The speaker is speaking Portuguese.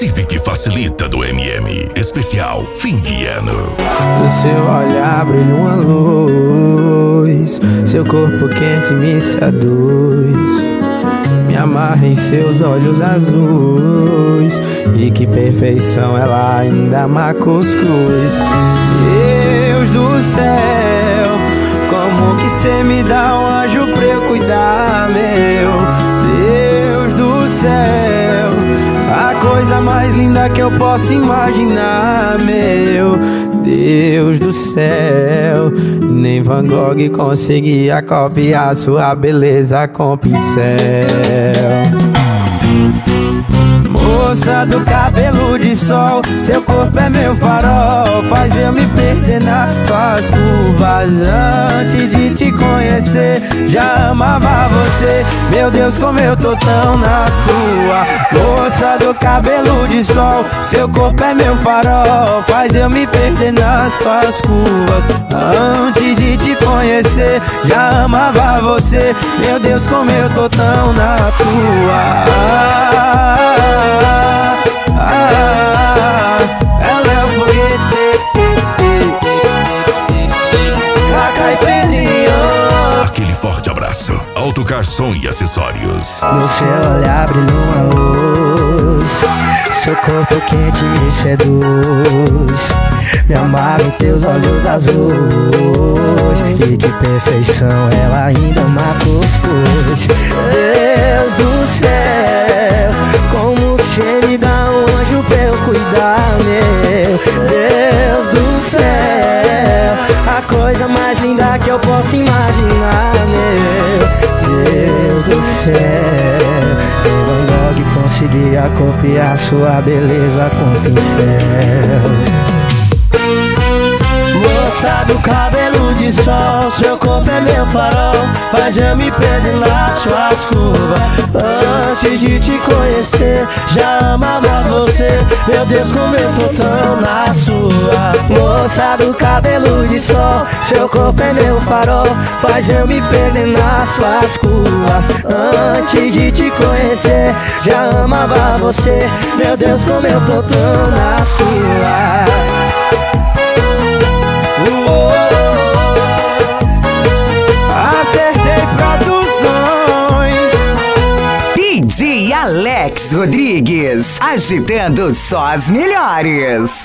Civic facilita do MM. Especial fim de ano. Do seu olhar brilha uma luz, seu corpo quente me seduz. Me amarra em seus olhos azuis, e que perfeição, ela ainda ama cuscuz. Deus do céu, como que cê me dá um anjo pra eu cuidar, meu Deus do céu, a coisa mais linda que eu posso imaginar, meu Deus do céu. Nem Van Gogh conseguia copiar sua beleza com pincel. Moça do cabelo de sol, seu corpo é meu farol, faz eu me perder nas suas curvas. Antes de te conhecer, já amava você. Meu Deus, como eu tô tão na tua. Moça do cabelo de sol, seu corpo é meu farol, faz eu me perder nas suas curvas. Antes de te conhecer, já amava você. Meu Deus, como eu tô tão na tua. Ela é o foguete, a caipirinha. Aquele forte abraço. Autocar Som e Acessórios. No seu olhar brilha uma luz, seu corpo quente me seduz. Me amarra em teus olhos azuis, e de perfeição ela ainda ama cuscuz. Deus do céu, como que cê me dá um anjo pra eu cuidar, meu Deus do céu, a coisa mais linda que eu posso imaginar, meu Deus do céu. Nem Van Gogh conseguia copiar sua beleza com pincel. Moça do cabelo de sol, seu corpo é meu farol, faz eu me perder nas suas curvas. Antes de te conhecer, já amava você. Meu Deus, como eu tô tão na sua. Moça do cabelo de sol, seu corpo é meu farol, faz eu me perder nas suas curvas. Antes de te conhecer, já amava você. Meu Deus, como eu tô tão na sua. Acertei Produções. DJ Alex Rodrigues, agitando só as melhores.